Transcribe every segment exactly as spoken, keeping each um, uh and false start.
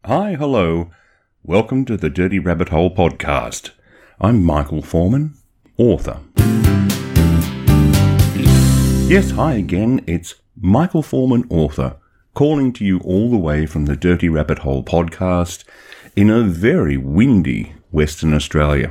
Hi, hello. Welcome to the Dirty Rabbit Hole podcast. I'm Michael Foreman, author. Yes, hi again. It's Michael Foreman, author, calling to you all the way from the Dirty Rabbit Hole podcast in a very windy Western Australia.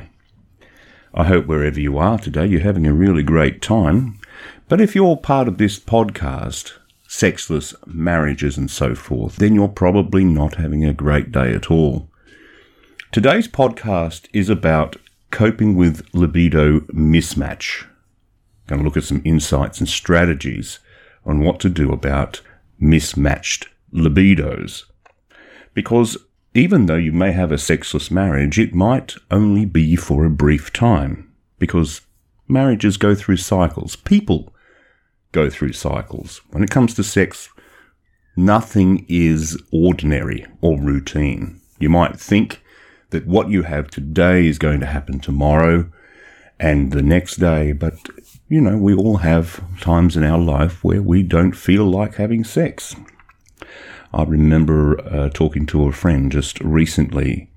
I hope wherever you are today, you're having a really great time. But if you're part of this podcast, sexless marriages and so forth, then you're probably not having a great day at all. Today's podcast is about coping with libido mismatch. Going to look at some insights and strategies on what to do about mismatched libidos. Because even though you may have a sexless marriage, it might only be for a brief time. Because marriages go through cycles. People go through cycles. When it comes to sex, nothing is ordinary or routine. You might think that what you have today is going to happen tomorrow and the next day, but, you know, we all have times in our life where we don't feel like having sex. I remember uh, talking to a friend just recently,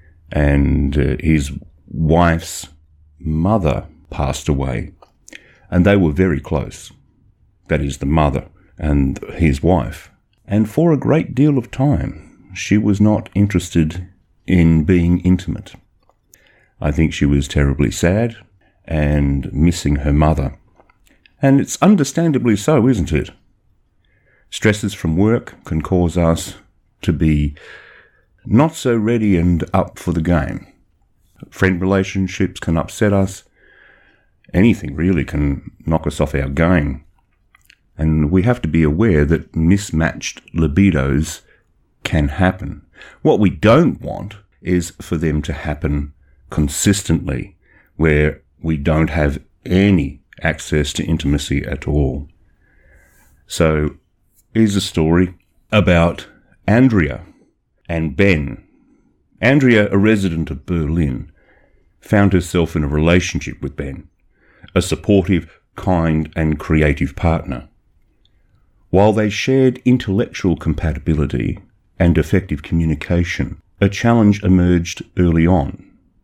and uh, his wife's mother passed away, and they were very close. That is, the mother and his wife. And for a great deal of time, she was not interested in being intimate. I think she was terribly sad and missing her mother. And it's understandably so, isn't it? Stresses from work can cause us to be not so ready and up for the game. Friend relationships can upset us. Anything really can knock us off our game. And we have to be aware that mismatched libidos can happen. What we don't want is for them to happen consistently, where we don't have any access to intimacy at all. So, here's a story about Andrea and Ben. Andrea, a resident of Berlin, found herself in a relationship with Ben, a supportive, kind, and creative partner. While they shared intellectual compatibility and effective communication, a challenge emerged early on.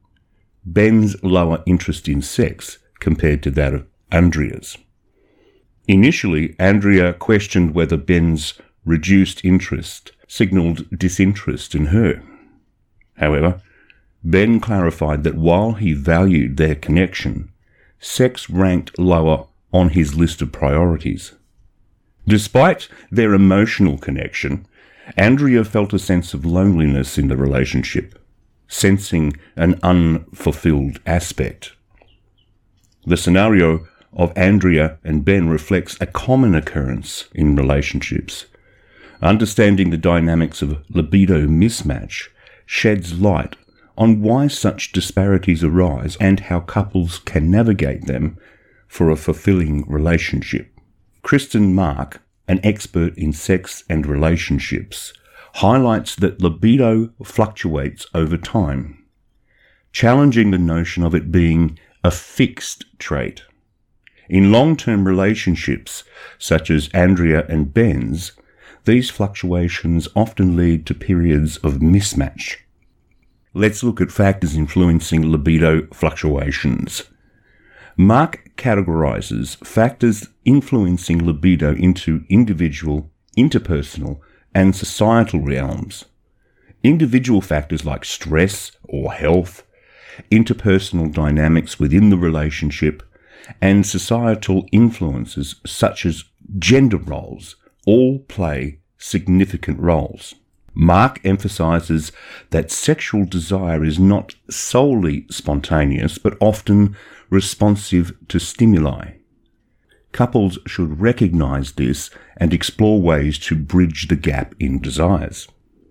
Ben's lower interest in sex compared to that of Andrea's. Initially, Andrea questioned whether Ben's reduced interest signalled disinterest in her. However, Ben clarified that while he valued their connection, sex ranked lower on his list of priorities. Despite their emotional connection, Andrea felt a sense of loneliness in the relationship, sensing an unfulfilled aspect. The scenario of Andrea and Ben reflects a common occurrence in relationships. Understanding the dynamics of libido mismatch sheds light on why such disparities arise and how couples can navigate them for a fulfilling relationship. Kristen Mark, an expert in sex and relationships, highlights that libido fluctuates over time, challenging the notion of it being a fixed trait. In long-term relationships, such as Andrea and Ben's, these fluctuations often lead to periods of mismatch. Let's look at factors influencing libido fluctuations. Mark categorizes factors influencing libido into individual, interpersonal, and societal realms. Individual factors like stress or health, interpersonal dynamics within the relationship, and societal influences such as gender roles all play significant roles. Mark emphasizes that sexual desire is not solely spontaneous, but often responsive to stimuli. Couples should recognize this and explore ways to bridge the gap in desires.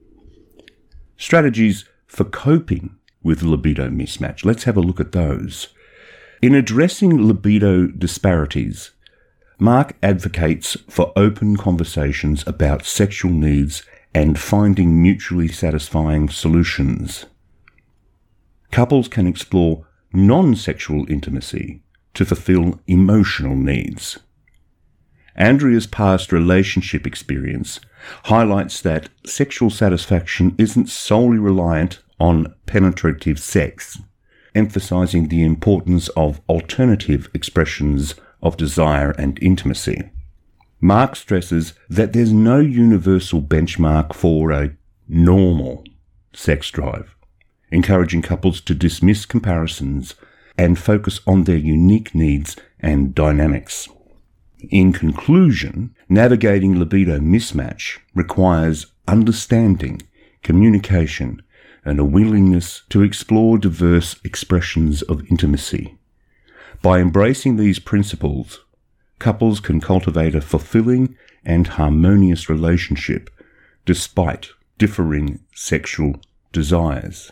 Strategies for coping with libido mismatch. Let's have a look at those. In addressing libido disparities, Mark advocates for open conversations about sexual needs and finding mutually satisfying solutions. Couples can explore non-sexual intimacy to fulfill emotional needs. Andrea's past relationship experience highlights that sexual satisfaction isn't solely reliant on penetrative sex, emphasizing the importance of alternative expressions of desire and intimacy. Mark stresses that there's no universal benchmark for a normal sex drive, encouraging couples to dismiss comparisons and focus on their unique needs and dynamics. In conclusion, navigating libido mismatch requires understanding, communication, and a willingness to explore diverse expressions of intimacy. By embracing these principles, couples can cultivate a fulfilling and harmonious relationship despite differing sexual desires.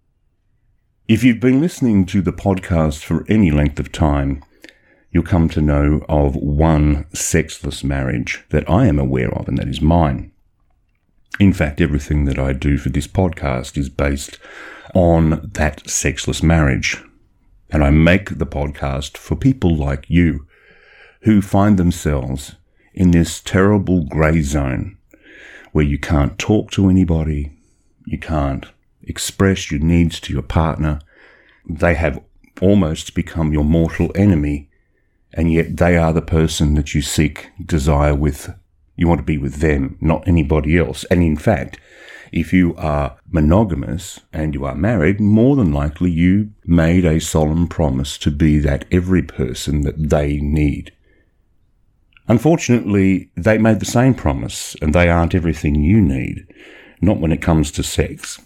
If you've been listening to the podcast for any length of time, you'll come to know of one sexless marriage that I am aware of, and that is mine. In fact, everything that I do for this podcast is based on that sexless marriage. And I make the podcast for people like you who find themselves in this terrible grey zone where you can't talk to anybody, you can't express your needs to your partner. They have almost become your mortal enemy, and yet they are the person that you seek desire with. You want to be with them, not anybody else. And in fact, if you are monogamous and you are married, more than likely you made a solemn promise to be that every person that they need. Unfortunately, they made the same promise, and they aren't everything you need, not when it comes to sex.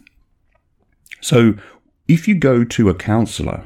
So if you go to a counsellor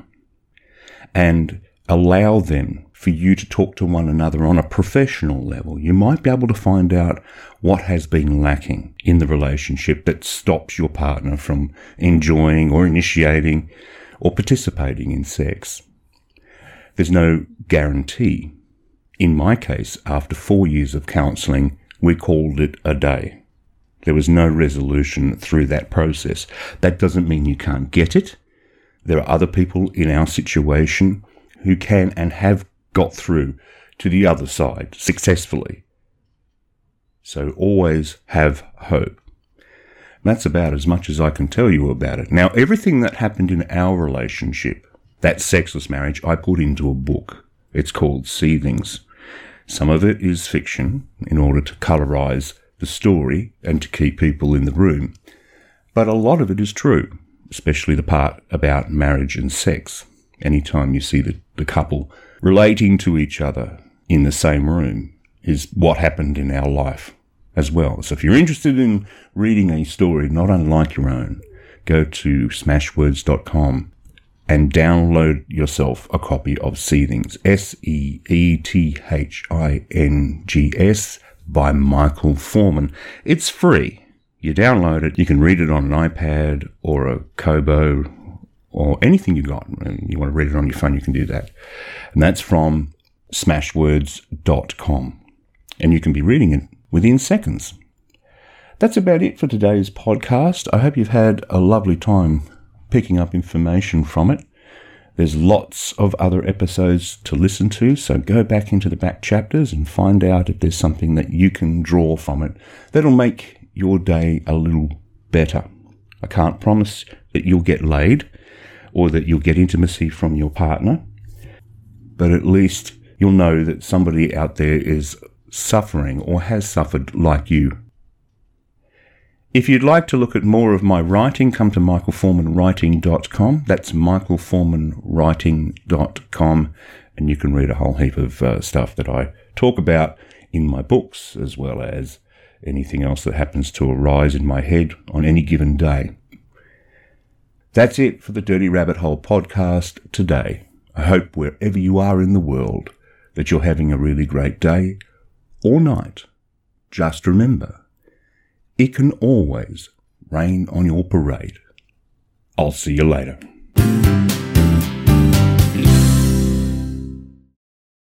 and allow them for you to talk to one another on a professional level, you might be able to find out what has been lacking in the relationship that stops your partner from enjoying or initiating or participating in sex. There's no guarantee. In my case, after four years of counselling, we called it a day. There was no resolution through that process. That doesn't mean you can't get it. There are other people in our situation who can and have got through to the other side successfully. So always have hope. That's about as much as I can tell you about it. Now, everything that happened in our relationship, that sexless marriage, I put into a book. It's called Seethings. Some of it is fiction in order to colorize the story and to keep people in the room. But a lot of it is true, especially the part about marriage and sex. Anytime you see the, the couple relating to each other in the same room is what happened in our life as well. So if you're interested in reading a story not unlike your own, go to smashwords dot com and download yourself a copy of Seethings, S E E T H I N G S, by Michael Forman. It's free. You download it, you can read it on an iPad or a Kobo or anything you got. And you want to read it on your phone, you can do that. And that's from smashwords dot com. And you can be reading it within seconds. That's about it for today's podcast. I hope you've had a lovely time picking up information from it. There's lots of other episodes to listen to, so go back into the back chapters and find out if there's something that you can draw from it that'll make your day a little better. I can't promise that you'll get laid or that you'll get intimacy from your partner, but at least you'll know that somebody out there is suffering or has suffered like you. If you'd like to look at more of my writing, come to michael forman writing dot com. That's michael forman writing dot com, and you can read a whole heap of uh, stuff that I talk about in my books, as well as anything else that happens to arise in my head on any given day. That's it for the Dirty Rabbit Hole podcast today. I hope wherever you are in the world that you're having a really great day or night. Just remember, it can always rain on your parade. I'll see you later.